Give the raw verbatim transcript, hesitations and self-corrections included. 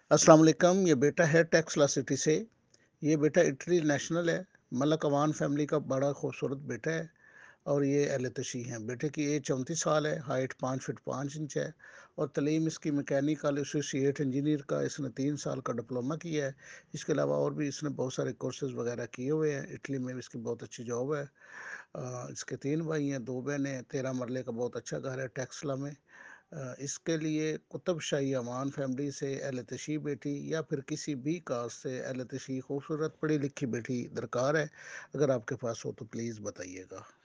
अस्सलाम वालेकुम, ये बेटा है टेक्सला सिटी से। ये बेटा इटली नेशनल है। मलक अवान फैमिली का बड़ा खूबसूरत बेटा है और ये अहले तशी हैं। बेटे की एज चौंतीस साल है, हाइट पाँच फिट पाँच इंच है और तलीम इसकी मैकेनिकल एसोसिएट इंजीनियर का इसने तीन साल का डिप्लोमा किया है। इसके अलावा और भी इसने बहुत सारे कोर्सेज़ वगैरह किए हुए हैं। इटली में भी इसकी बहुत अच्छी जॉब है। अ, इसके तीन भाई हैं, दो बहनें हैं, तेरह मरले का बहुत अच्छा घर है टेक्सला में। अ, इसके लिए कुतुब शाही अमान फैमिली से एहलतशी बेटी या फिर किसी भी कास्ट से एहलतशी खूबसूरत पढ़ी लिखी बेटी दरकार है। अगर आपके पास हो तो प्लीज़ बताइएगा।